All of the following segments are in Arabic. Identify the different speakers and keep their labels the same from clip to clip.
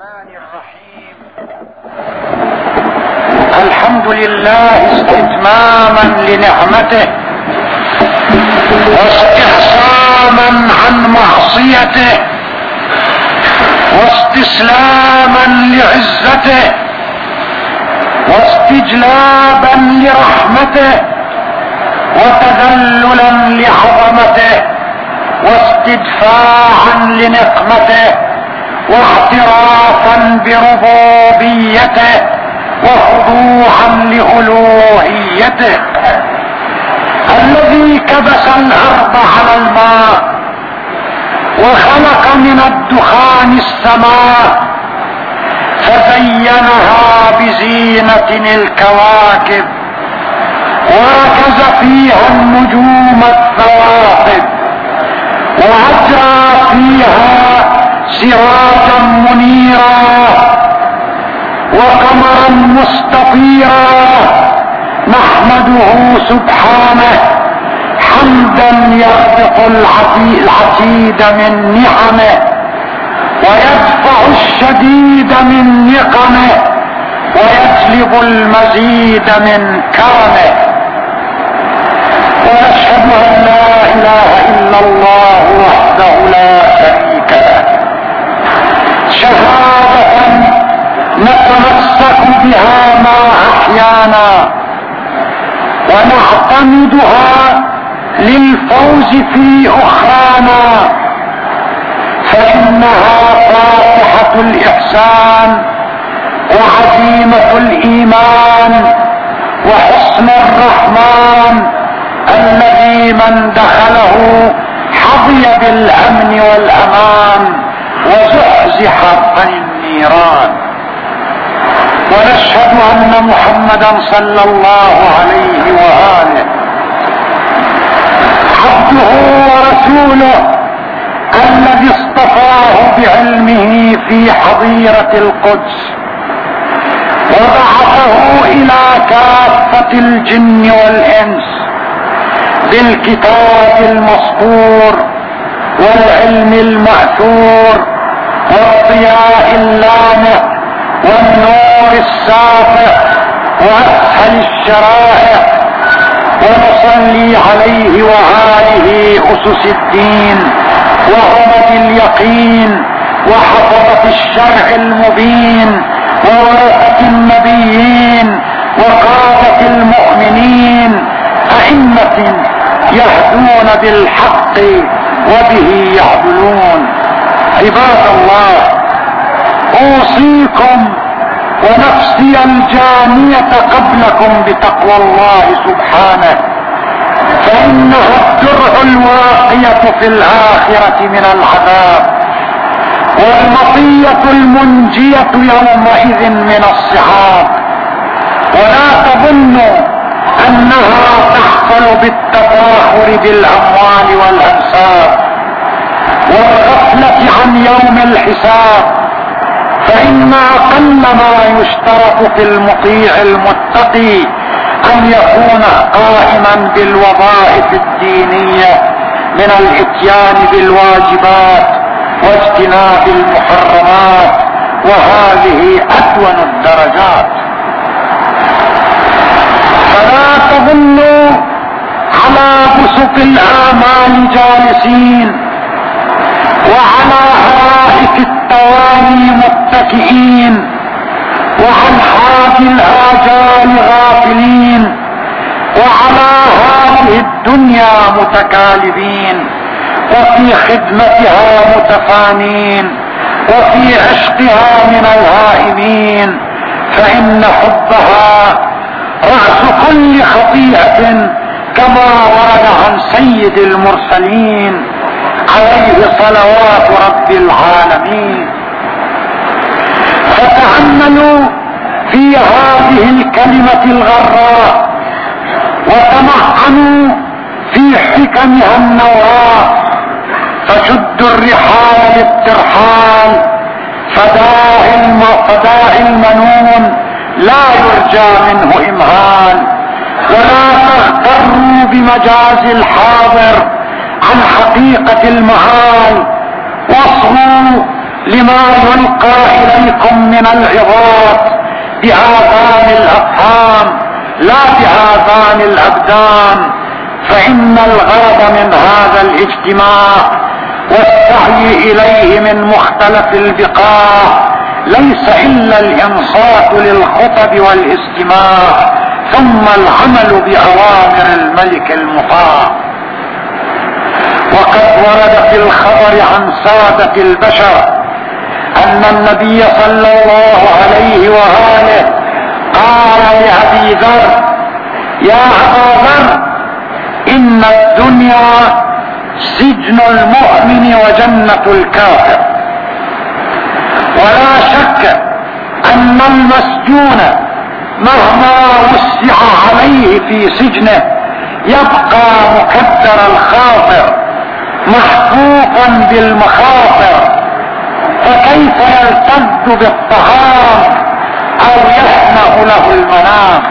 Speaker 1: الرحمن الرحيم. الحمد لله استتماما لنعمته واستحصاما عن معصيته واستسلاما لعزته واستجلابا لرحمته وتذللا لعظمته واستدفاعا لنقمته واعترافا بربوبيته وخضوعا لألوهيته، الذي كبس الأرض على الماء وخلق من الدخان السماء فزينها بزينة الكواكب وركز فيها النجوم الثواقب وأجرى فيها سراجا منيرا وقمرا مستطيرا. نحمده سبحانه حمدا يربط العتيد من نعمه ويدفع الشديد من نقمه ويجلب المزيد من كرمه. ونشهد ان لا اله الا الله وحده لا شريك له شهادة نتمسك بها ما احيانا ونعتمدها للفوز في اخرانا، فانها فاتحة الاحسان وعزيمة الايمان وحسن الرحمن الذي من دخله حظي بالامن والامان وزحزح عن النيران. ونشهد ان محمدا صلى الله عليه واله عبده ورسوله الذي اصطفاه بعلمه في حظيرة القدس وبعثه الى كافة الجن والانس بالكتاب المسطور والعلم المأثور والضياء اللامع والنور الساطع واسهل الشرائع. ونصلي عليه وآله أسس الدين وعمد اليقين وحفظة الشرع المبين وورثة النبيين وقادة المؤمنين، أئمة يهدون بالحق وبه يعدلون. عباد الله، أوصيكم ونفسي الجانية قبلكم بتقوى الله سبحانه، فإنها الدرع الواقية في الآخرة من العذاب والمطية المنجية يومئذ من الصعاب. ولا تظنوا أنها تحصل بالتفاخر بالأموال والأنساب والغفلة عن يوم الحساب، فإن أقل ما يشترط في المطيع المتقي أن يكون قائما بالوظائف الدينية من الاتيان بالواجبات واجتناب المحرمات، وهذه أدون الدرجات. فلا تظنوا على بسط الآمال جالسين وعلى هرائك التواني متكئين وعن حاج الآجال غافلين وعلى هذه الدنيا متكالبين وفي خدمتها متفانين وفي عشقها من الهائمين، فإن حبها رأس كل خطيئة كما ورد عن سيد المرسلين عليه صلوات رب العالمين. فتأملوا في هذه الكلمة الغراء وتمعنوا في حكمها النوراء، فشدوا الرحال للترحال فداء المنون لا يرجى منه إمهال. ولا تغتروا بمجاز الحاضر عن حقيقة المعال، واصغوا لما يلقى إليكم من العظات بآذان الأفهام لا بآذان الأبدان، فإن الغرض من هذا الاجتماع والسعي إليه من مختلف البقاع ليس إلا الإنصات للخطب والاستماع ثم العمل بأوامر الملك المطاع. وقد ورد في الخبر عن سادة البشر أن النبي صلى الله عليه وآله قال لأبي ذر: يا أبا ذر، إن الدنيا سجن المؤمن وجنة الكافر، ولا شك أن المسجون مهما وسع عليه في سجنه يبقى مكدر الخاطر محفوفا بالمخاطر، فكيف يلتذ بالطعام أو يهنأ له المنام؟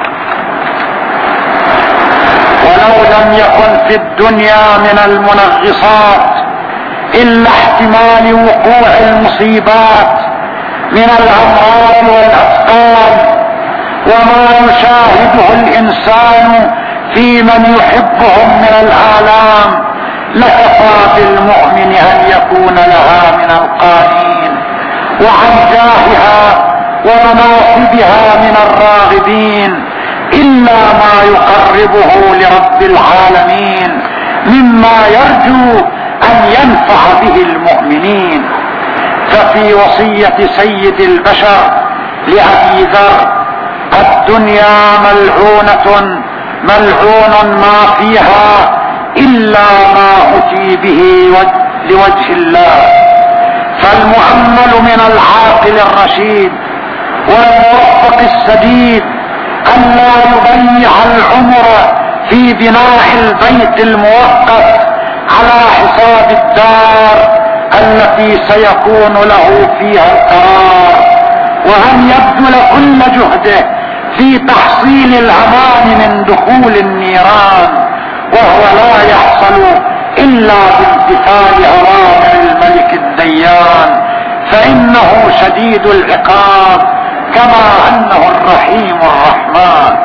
Speaker 1: ولو لم يكن في الدنيا من المنغصات إلا احتمال وقوع المصيبات من الأمراض والأسقام وما يشاهده الإنسان في من يحبهم من الآلام، لكفى بالمؤمن أن يكون لها من القائلين وعن جاهها ومناصبها من الراغبين إلا ما يقربه لرب العالمين مما يرجو أن ينفع به المؤمنين. ففي وصية سيد البشر لأبي ذر: الدنيا ملعونة ملعون ما فيها إلا ما أتي به لوجه الله. فالمؤمل من العاقل الرشيد والموفق السديد أن لا يضيع العمر في بناء البيت المؤقت على حساب الدار التي سيكون له فيها القرار، وأن يبذل كل جهده في تحصيل الأمان من دخول النيران، وهو لا يحصل إلا بامتثال أوامر الملك الديان، فإنه شديد العقاب كما أنه الرحيم الرحمن.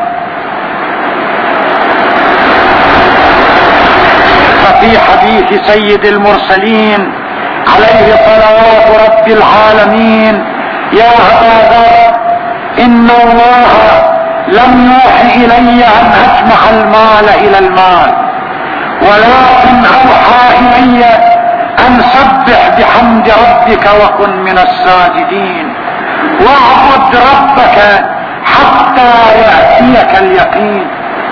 Speaker 1: ففي حديث سيد المرسلين عليه صلوات رب العالمين: يا أبا ذر، إن الله لم يوح إلي أن أجمع المال إلى المال، ولكن أوحى إلي أن سبح بحمد ربك وكن من الساجدين، واعبد ربك حتى يأتيك اليقين.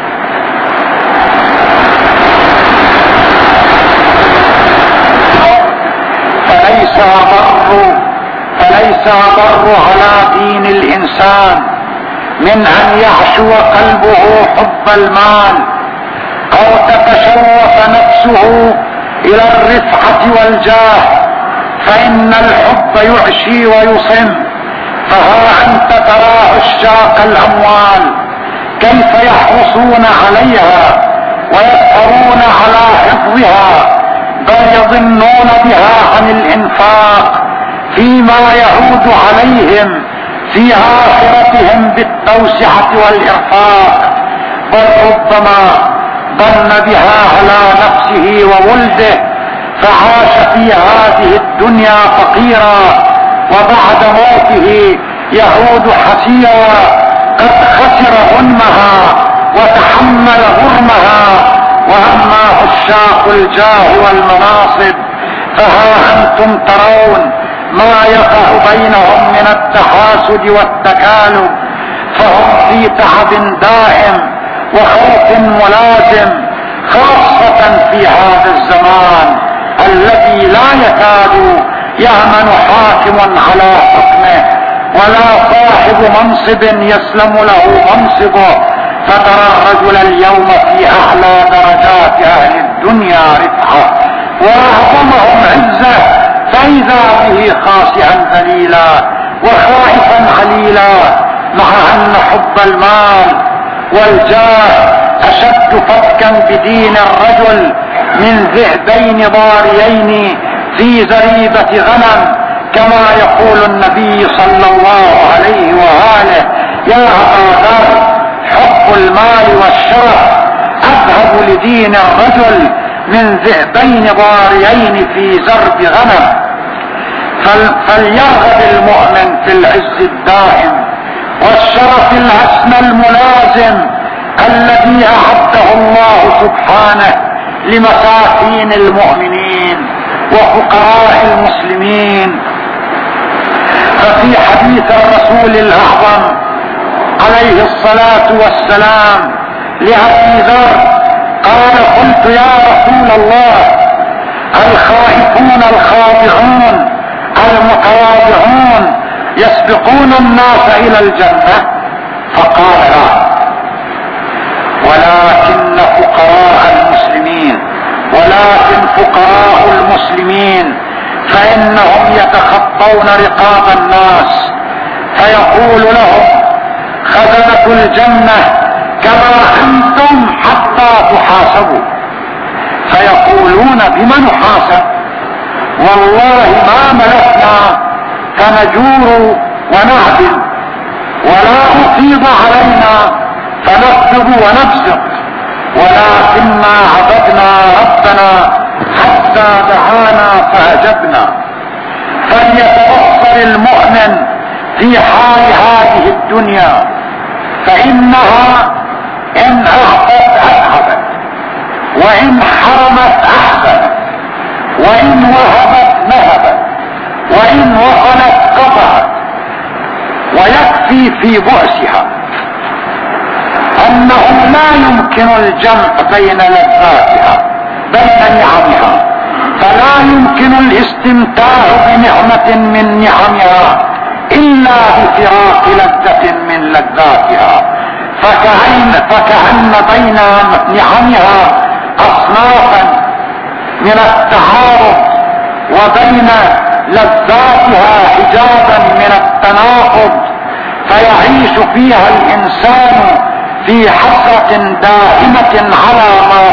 Speaker 1: فليس أضر على دين الإنسان من أن يعشو قلبه حب المال أو تتشوف نفسه إلى الرفعة والجاه، فإن الحب يعشي ويصم. فها أنت ترى عشاق الأموال كيف يحرصون عليها ويسهرون على حفظها، بل يظنون بها عن الإنفاق فيما يعود عليهم في آخرتهم بالتوسعة والإرفاق، بل ربما ظن بها على نفسه وولده فعاش في هذه الدنيا فقيرا، وبعد موته يعود حسيرا قد خسر غنمها وتحمل غرمها. وأما عشاق الجاه والمناصب فها أنتم ترون ما يقع بينهم من التحاسد والتكالب، فهم في تعب دائم وخوف ملازم، خاصة في هذا الزمان الذي لا يكاد يأمن حاكم على حكمه ولا صاحب منصب يسلم له منصبه. فترى الرجل اليوم في أعلى درجات أهل الدنيا رفعة وأعظمهم عزة، فإذا به خاسئا ذليلا وخائفا عليلا، مع أن حب المال والجاه أشد فتكا بدين الرجل من ذئبين ضاريين في زريبة غنم كما يقول النبي صلى الله عليه وآله: يا أبا ذر، حب المال والشرف أذهب لدين الرجل من ذئبين ضاريين في زرب غنم. فليرغب المؤمن في العز الدائم والشرف الحسن الملازم الذي أعده الله سبحانه لمساكين المؤمنين وفقراء المسلمين. ففي حديث الرسول الأعظم عليه الصلاة والسلام لأبي ذر قال: قلت يا رسول الله، الخائفون الخاضعون المتواضعون يسبقون الناس إلى الجنة؟ فقال: لا، ولكن فقراء المسلمين فإنهم يتخطون رقاب الناس، فيقول لهم خزنة الجنة: كما أنتم حتى تحاسبوا. فيقولون: بما نحاسب؟ والله ما ملكنا فنجور ونعدل، ولا أفيض علينا فنكذب ونفسق، ولكننا عبدنا ربنا حتى دعانا فأجبنا. فليتبصر المؤمن في حال هذه الدنيا، فإنها إن أعطت أذهبت، وإن حرمت أحسنت، وإن وهبت نهبت، وإن وصلت قطعت. ويكفي في بؤسها أنه لا يمكن الجمع بين لذاتها بين نعمها، فلا يمكن الاستمتاع بنعمة من نعمها إلا بفراق لذة من لذاتها. فكأن بين نعمها أصنافا من التعارض، وبين لذاتها حجابا من التناقض، فيعيش فيها الإنسان في حسرة دائمة على ما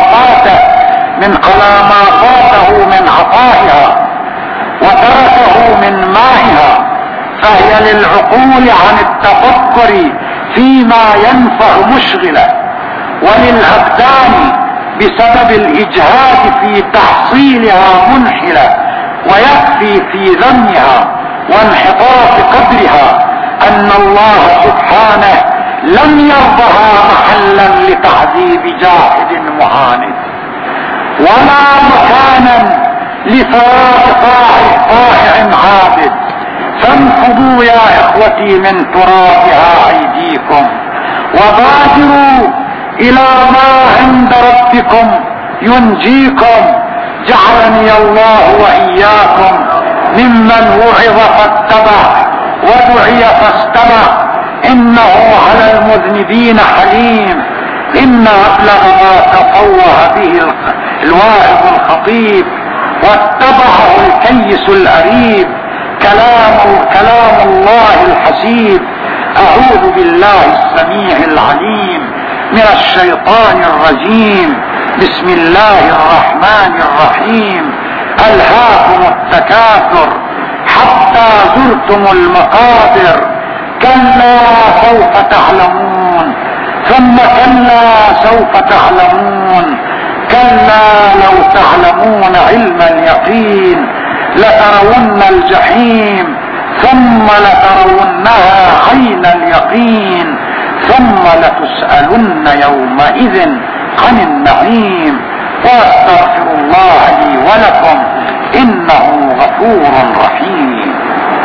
Speaker 1: فاته من عطائها وتركه من مائها. فهي للعقول عن التفكر فيما ينفع مشغلة، وللأبدان بسبب الإجهاد في تحصيلها منحلة. ويكفي في ذمها وانحطاط قدرها أن الله سبحانه لم يرضها محلا لتعذيب جاحد معاند، ولا مكانا لثواب طائع عابد. فانفضوا يا إخوتي من ترابها أيديكم، وبادروا إلى ما عند ربكم ينجيكم. جعلني الله وإياكم ممن وعظ فاتبع ودعي فاستمع، إنه على المذنبين حليم. إن أبلغ ما تفوه به الواعظ الخطيب واتبعه الكيس الأريب كلام الله الحسيب. أعوذ بالله السميع العليم من الشيطان الرجيم. بسم الله الرحمن الرحيم. ألهاكم التكاثر حتى زرتم المقابر، كلا سوف تعلمون، ثم كلا سوف تعلمون، كلا لو تعلمون علم اليقين لترون الجحيم ثم لترونها عين اليقين ثم لتسألن يومئذ عن النعيم. واستغفر الله لي ولكم إنه غفور رحيم.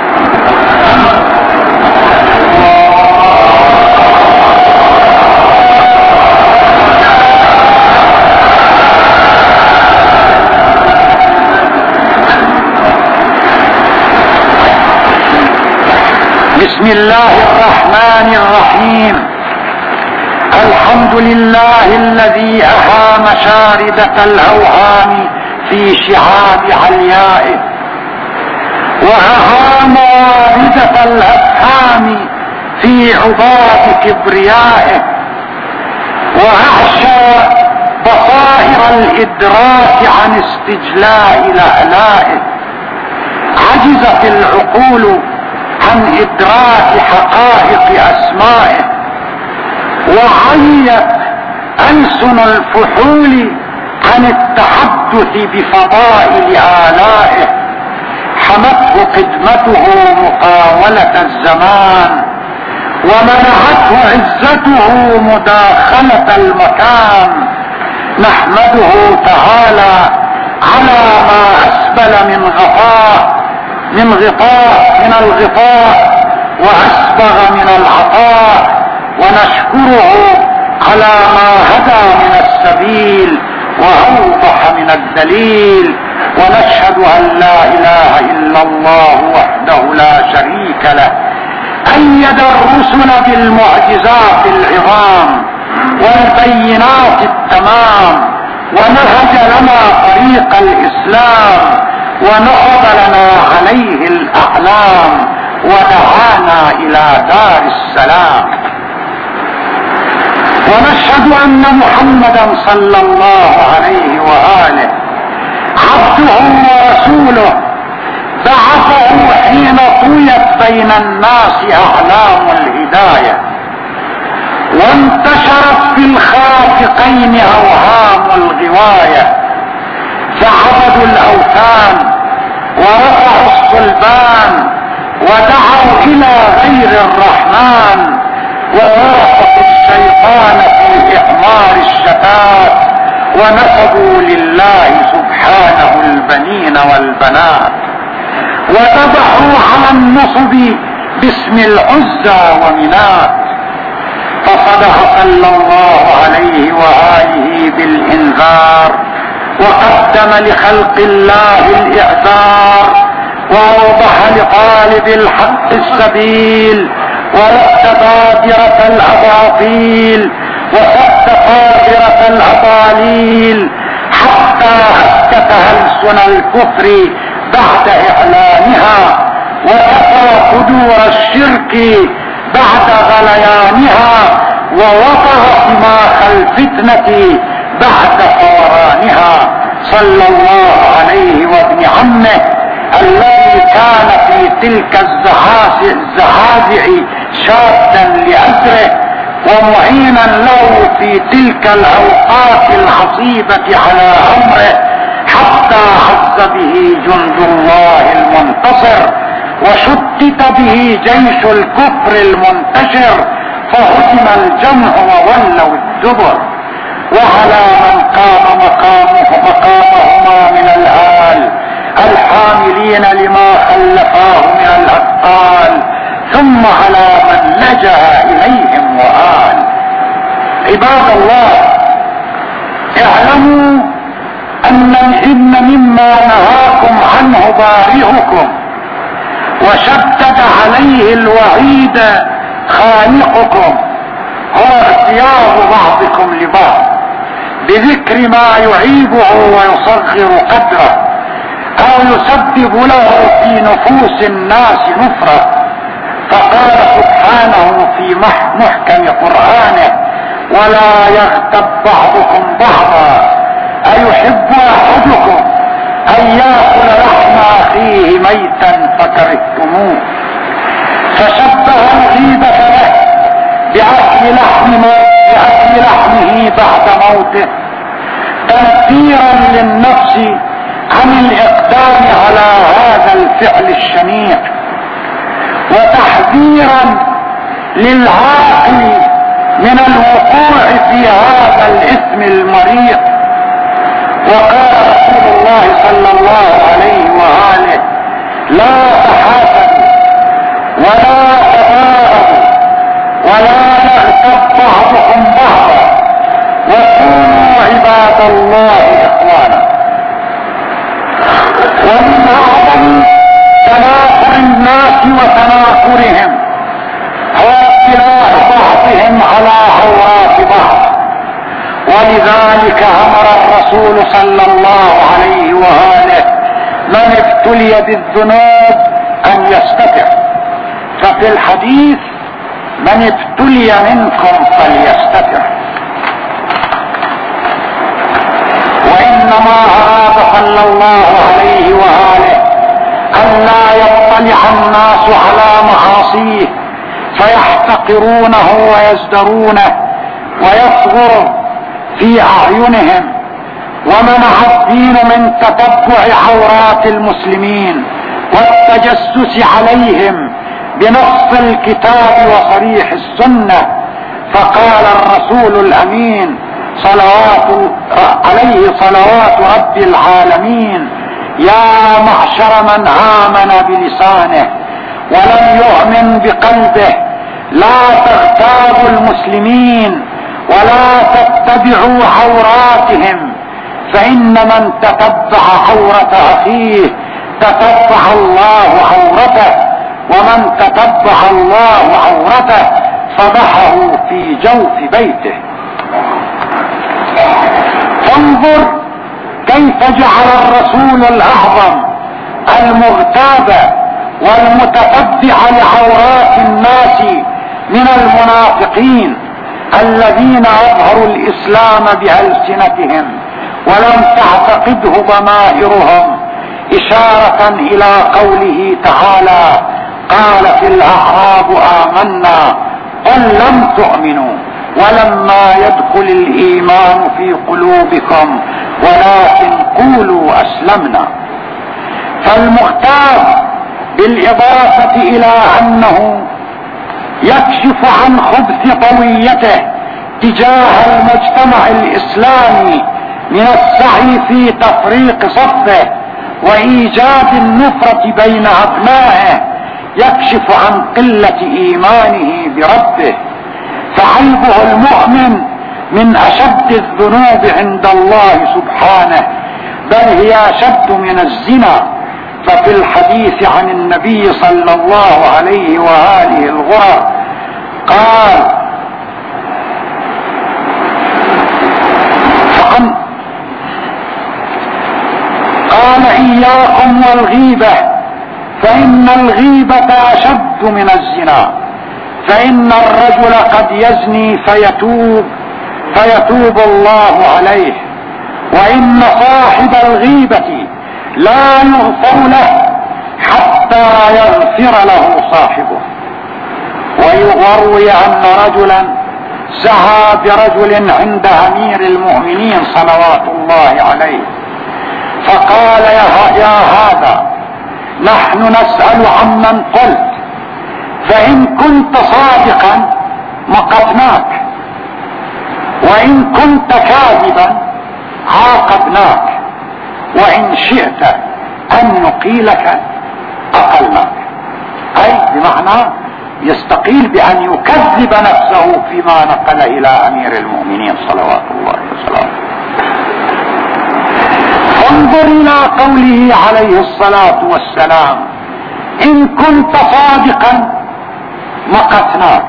Speaker 1: بسم الله الرحمن الرحيم. الحمد لله الذي أهام شاردة الأوهام في شعاب عليائه، وأهام واردة الأفهام في عباد كبريائه، وأعشى بصائر الإدراك عن استجلاء لألائه. عجزت العقول عن إدراك حقائق أسمائه، وعيت ألسن الفحول عن التحدث بفضائل آلائه. حمته قدمته مقاولة الزمان، ومنعته عزته مداخلة المكان. نحمده تعالى على ما أسبل من الغطاء وأسبغ من العطاء، ونشكره على ما هدى من السبيل وأوضح من الدليل. ونشهد أن لا إله إلا الله وحده لا شريك له، أيد الرسل بالمعجزات العظام والبينات التمام، ونهج لنا طريق الإسلام، ونقض لنا عليه الأعلام، ودعانا إلى دار السلام. ونشهد أن محمدا صلى الله عليه وآله عبده ورسوله، بعثه حين طويت بين الناس أعلام الهداية، وانتشرت في الخافقين أوهام الغواية، فعبدوا الأوثان ورفعوا الصلبان ودعوا إلى غير الرحمن، ووافقوا الشيطان في إعمار الشتات، ونسبوا لله سبحانه البنين والبنات، وذبحوا على النصب باسم العزى ومنات. فصدق صلى الله عليه وآله بالإنذار، وقدم لخلق الله الإعذار، وأوضح لطالب الحق السبيل، ورد بادرة الأباطيل، وسد قادرة الأضاليل، حتى أسكت ألسن الكفر بعد إعلانها، وكفى قدور الشرك بعد غليانها، ووطأ سماخ الفتنة بعد فورانها. صلى الله عليه وابن عمه الذي كان في تلك الزعازع شادا لأزره، ومعينا له في تلك الأوقات العصيبة على أمره، حتى عز به جند الله المنتصر، وشتت به جيش الكفر المنتشر، فهزم الجمع وولوا الدبر. وعلى من قام مقامهما من الآل الحاملين لما خلفاه من الأثقال، ثم على من لجأ إليهم وآل. عباد الله، اعلموا أن مما نهاكم عنه بارئكم وشدد عليه الوعيد خالقكم هو اغتياب بعضكم لبعض بذكر ما يعيبه ويصغر قدره، أو يسبب له في نفوس الناس نفرة. فقال سبحانه في محكم قرآنه: ولا يغتب بعضكم بعضا أيحب أحدكم أن يأكل لحم أخيه ميتا فكرهتموه. فشبه الغيبة له بأكل لحمه بعد موته، تنفيرا للنفس عن الإقدام على هذا الفعل الشنيع، وتحذيرا للعاقل من الوقوع في هذا الإثم المريض. وقال رسول الله صلى الله عليه وآله: لا تحاسدوا ولا تباغضوا ولا يغتب بعضكم بعضا وكونوا عباد الله إخوانا. ومن أعظم تناكر الناس وتناكرهم هو اطلاع بعضهم على عورات بعض، ولذلك أمر الرسول صلى الله عليه وآله من ابتلي بالذنوب أن يستتر. ففي الحديث: من ابتلي منكم فليستتر. وإنما أراد صلى الله عليه وآله أن لا يطلع الناس على معاصيه فيحتقرونه ويزدرونه ويصغر في أعينهم. ومنع الدين من تتبع عورات المسلمين والتجسس عليهم بنص الكتاب وصريح السنة. فقال الرسول الأمين عليه صلوات رب العالمين: يا معشر من آمن بلسانه ولم يؤمن بقلبه، لا تغتابوا المسلمين ولا تتبعوا عوراتهم، فإن من تتبع عورة أخيه تتبع الله عورته، ومن تتبع الله عورته فضحه في جوف بيته. فانظر كيف جعل الرسول الأعظم المغتاب والمتتبع لعورات الناس من المنافقين الذين أظهروا الإسلام بألسنتهم ولم تعتقده ضمائرهم، إشارة إلى قوله تعالى: قالت الأعراب آمنا قل لم تؤمنوا ولما يدخل الإيمان في قلوبكم ولكن قولوا أسلمنا. فالمغتاب بالإضافة إلى أنه يكشف عن خبث طويته تجاه المجتمع الإسلامي من السعي في تفريق صفه وإيجاد النفرة بين أبنائه، يكشف عن قلة إيمانه بربه. فعيبه المؤمن من أشد الذنوب عند الله سبحانه، بل هي أشد من الزنا. ففي الحديث عن النبي صلى الله عليه وآله الغرر قال إياكم والغيبة فإن الغيبة أشد من الزنا، فإن الرجل قد يزني فيتوب الله عليه، وإن صاحب الغيبة لا يغفر له حتى يغفر له صاحبه. ويروي أن رجلا سعى برجل عند أمير المؤمنين صلوات الله عليه فقال: يا هذا، نحن نسأل عمن قلت، فإن كنت صادقا مقتناك، وإن كنت كاذبا عاقبناك، وإن شئت أن نقيلك أقلناك. أي بمعنى يستقيل بأن يكذب نفسه فيما نقل إلى أمير المؤمنين صلوات الله وسلامه. انظر إلى قوله عليه الصلاة والسلام: إن كنت صادقا مقتناك،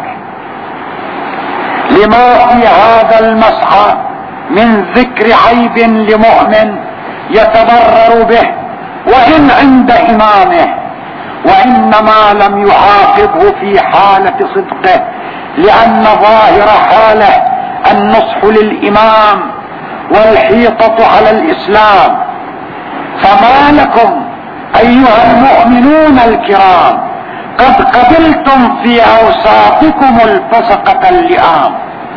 Speaker 1: لما في هذا المسعى من ذكر عيب لمؤمن يتضرر به وإن عند إمامه، وإنما لم يعاقبه في حالة صدقه، لأن ظاهر حاله النصح للإمام والحيطة على الإسلام. فما لكم أيها المؤمنون الكرام قد قبلتم في أوساطكم الفسقة اللئام،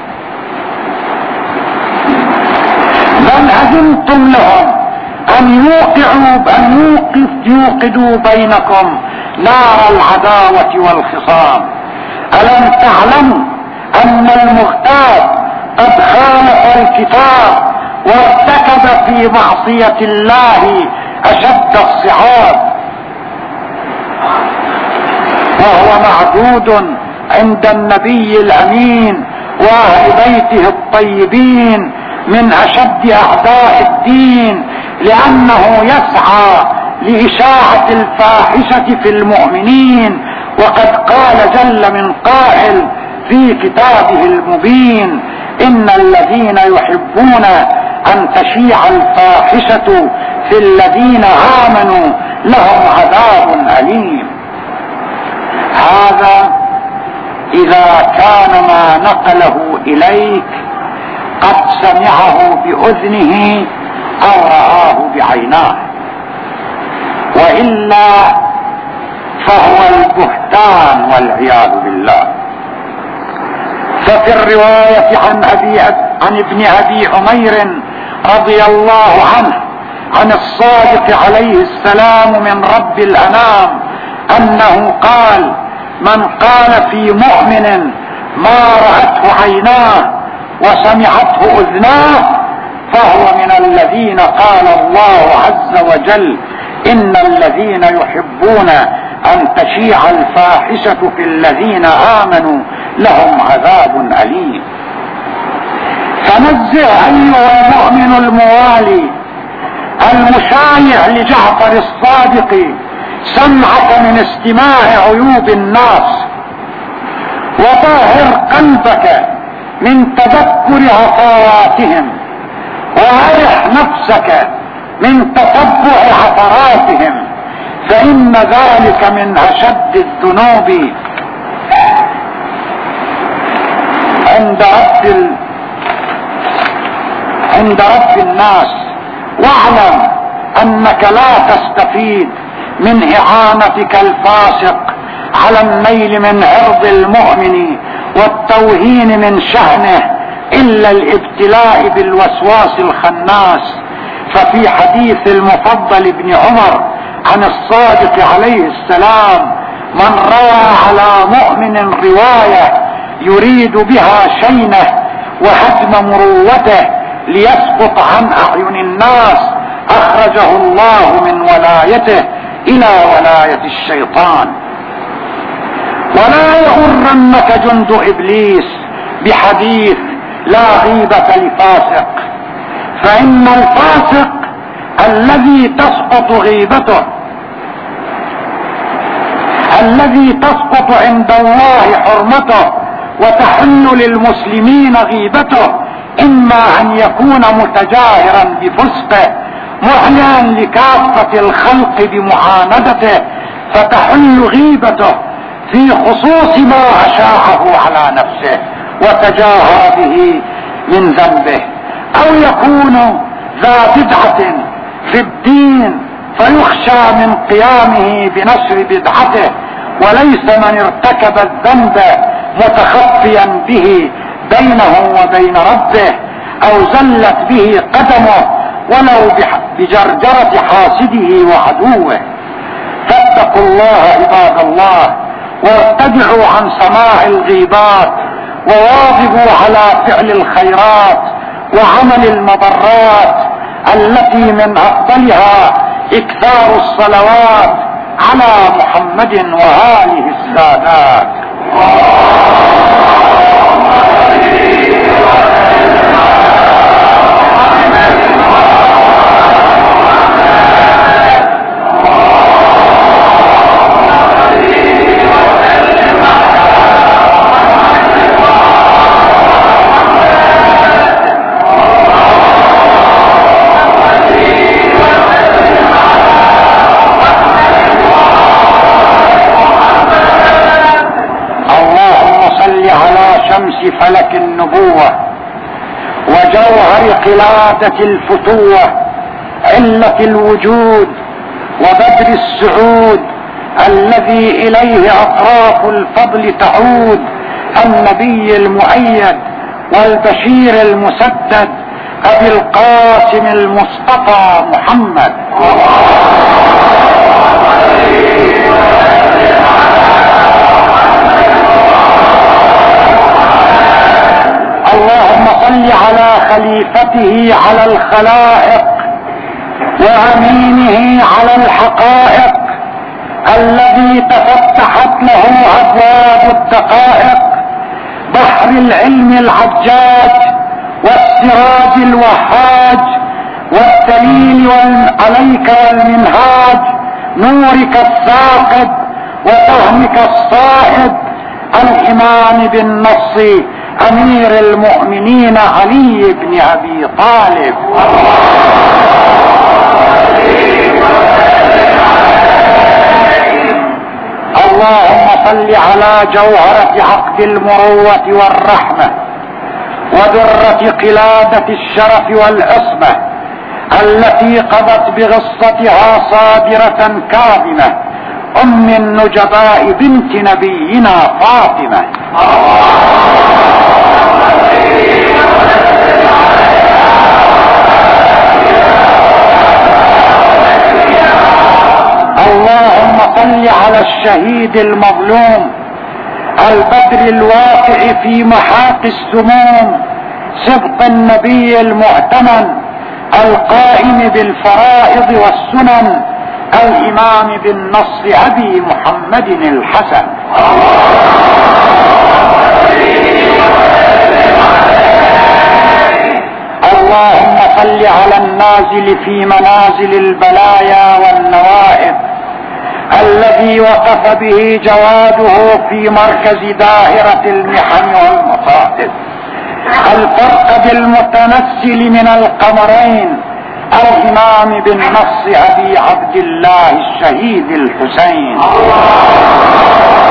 Speaker 1: بل أذنتم لهم أن يوقدوا بينكم نار العداوة والخصام. ألم تعلموا أن المغتاب قد خالف الكتاب وارتكب في معصية الله أشد الصعاب، وهو معدود عند النبي الأمين وأهل بيته الطيبين من أشد أعداء الدين، لأنه يسعى لإشاعة الفاحشة في المؤمنين. وقد قال جل من قائل في كتابه المبين: إن الذين يحبون أن تشيع الفاحشة في الذين آمنوا لهم عذاب أليم. هذا إذا كان ما نقله إليك قد سمعه بأذنه أو رآه بعيناه، وإلا فهو البهتان والعياذ بالله. ففي الرواية عن ابن ابي عمير رضي الله عنه عن الصادق عليه السلام من رب الانام انه قال: من قال في مؤمن ما رأته عيناه وسمعته اذناه فهو من الذين قال الله عز وجل: ان الذين يحبون ان تشيع الفاحشة في الذين امنوا لهم عذاب اليم. فنزه ايها المؤمن الموالي المشايع لجعفر الصادق سمعك من استماع عيوب الناس، وطهر قلبك من تذكر عثراتهم، وارح نفسك من تتبع عثراتهم، فإن ذلك من أشد الذنوب عند رب الناس. واعلم أنك لا تستفيد من إعانتك الفاسق على النيل من عرض المؤمن والتوهين من شأنه إلا الابتلاء بالوسواس الخناس. ففي حديث المفضل ابن عمر عن الصادق عليه السلام: من روى على مؤمن رواية يريد بها شينه وهدم مروته ليسقط عن أعين الناس أخرجه الله من ولايته إلى ولاية الشيطان. ولا يغرنك جند إبليس بحديث لا غيبة لفاسق، فإن الفاسق الذي تسقط غيبته، الذي تسقط عند الله حرمته وتحل للمسلمين غيبته، إما أن يكون متجاهرا بفسقه معلنا لكافة الخلق بمعاندته فتحل غيبته في خصوص ما أشاعه على نفسه وتجاهر به من ذنبه، أو يكون ذا بدعة في الدين فيخشى من قيامه بنشر بدعته، وليس من ارتكب الذنب متخفيا به بينه وبين ربه أو زلت به قدمه ولو بجرجرة حاسده وعدوه. فاتقوا الله عباد الله، وارتدعوا عن سماع الغيبات، وواظبوا على فعل الخيرات وعمل المضرات التي من أفضلها إكثار الصلوات على محمد وآله السادات. فلك النبوة وجوهر قلادة الفتوة علة الوجود وبدر السعود الذي إليه أطراف الفضل تعود، النبي المؤيد والبشير المسدد أبي القاسم المصطفى محمد. اللهم صل على خليفته على الخلائق وأمينه على الحقائق الذي تفتحت له أبواب الدقائق، بحر العلم العجاج والسراج الوهاج والدليل عليك والمنهاج، نورك الثاقب وفهمك الصائب، الإمام بالنص أمير المؤمنين علي بن أبي طالب. اللهم صل على جوهرة عقد المروة والرحمة ودرة قلادة الشرف والعصمة التي قضت بغصتها صابرة كاظمة ام النجباء بنت نبينا فاطمة. اللهم صل على الشهيد المظلوم البدر الواقع في محاق السموم سبط النبي المؤتمن القائم بالفرائض والسنن الامام بالنص ابي محمد الحسن. اللهم صل على النازل في منازل البلايا والنوائب الذي وقف به جواده في مركز دائرة المحن والمصائب الفرقد المتنسل من القمرين الامام بالنص ابي عبد الله الشهيد الحسين.